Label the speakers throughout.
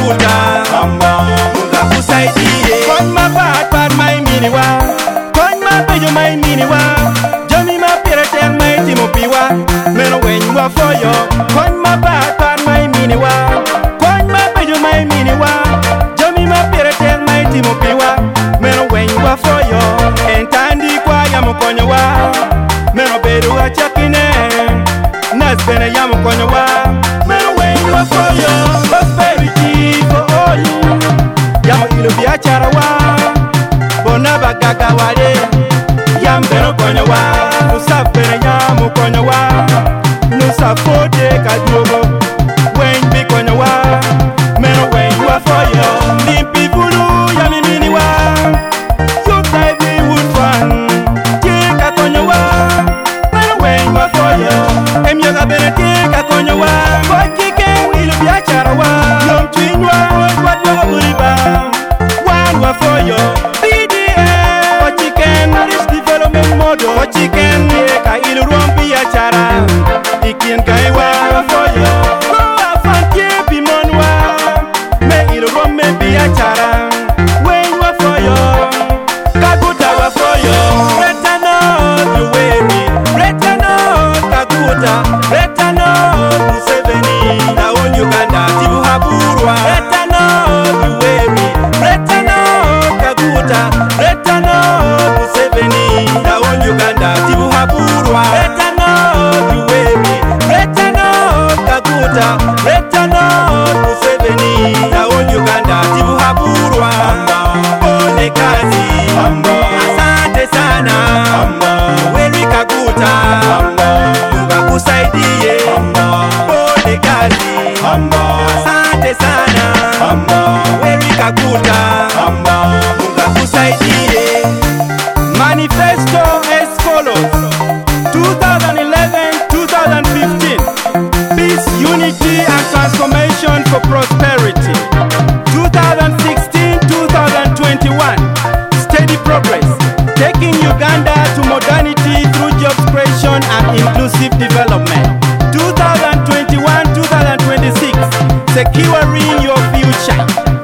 Speaker 1: kaguta Munga kusaidie Kony mapat mai miniwa Kony mapejo mai miniwa Jomi mapirete mai timopiwa Meno wenywa foyo Kony mapat mai miniwa Kony mapejo mai miniwa Jomi mapirete mai timopiwa Meno wenywa foyo Entandi kwa yamukonyo wa Meno beru achakine Nasbene yamukonyo wa Meno wenywa foyo Prosperity for all Yamu ilu biachara wa Bona bagaga wale Yambeno konyo wa Nusafene yamu konyo wa Nusafote kaduogo Wenbi konyo wa Meno wenywa foyo Limpi fulu yamimini wa Yook livelihood fund Tika konyo wa Meno wenywa foyo Emyoga bene tika konyo wa Wajike ilu biachara wa Yom chwinywa Wadwaga buriba Wanwa foyo BDM Wachiken Marriage Development Model Wachiken Yeka ilu rompi biachara Ikin kaiwa foyo Goa fantie bimonwa Me ilu rompe biachara Wenywa foyo Kaguta wa foyo Retano Yuweni Retano Kaguta Retano Museveni Naon Uganda Tibu haburwa Retano Yuweni Retano Kaguta Retano Museveni Naon Uganda Tibu haburwa Retano Yuweni Retano Kaguta Retano Museveni Naon Uganda Tibu haburwa Ole kazi Asante sana Weli Kaguta Munga kusaidie Ole kazi Asante sana Weli Kaguta Munga kusaidie Manifesto as follows 2011-2015 Peace, unity and transformation for prosperity 2016-2021 Steady progress Taking Uganda to modernity through jobs creation and inclusive development 2021-2026 Securing your future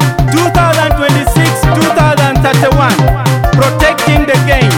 Speaker 1: 2026-2031 Protecting the gains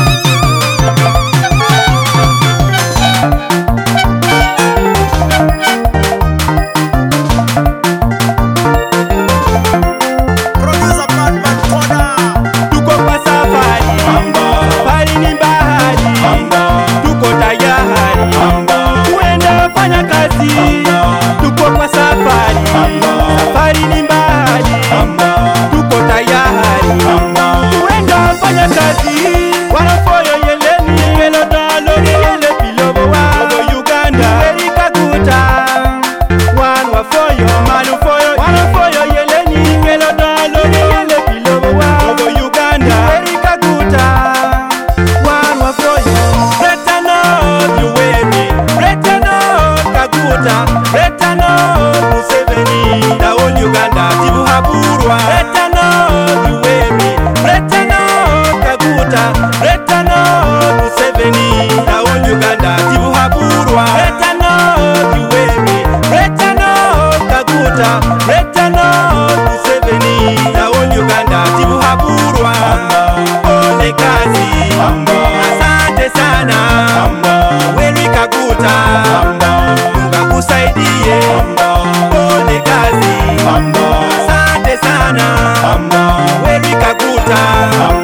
Speaker 1: Tuko kwa safari Safari ni bahari Tuko tayari Kuenda fanya kazi Tuko kwa safari Safari ni bahari Tuko tayari Kuenda fanya kazi Wanafoyo yeleni Yelo dolori yele pilobo wa Ogo Uganda Weli Kaguta Wanafoyo Manufoyo Wanafoyo yeleni Yelo dolori yele pilobo wa Ogo Uganda Weli Kaguta Wanafoyo Retano Yuweni Retano Kaguta Retano Museveni Naon Uganda Tibu haburwa Retano Yuweni Retano Kaguta Retano Museveni Naon Uganda Tibu haburwa Retano Yuweni Retano Kaguta Retano Museveni Naon Uganda Tibu haburwa Ole kazi Asante sana Weli Kaguta Munga kusaidie Ole kazi Asante sana Weli Kaguta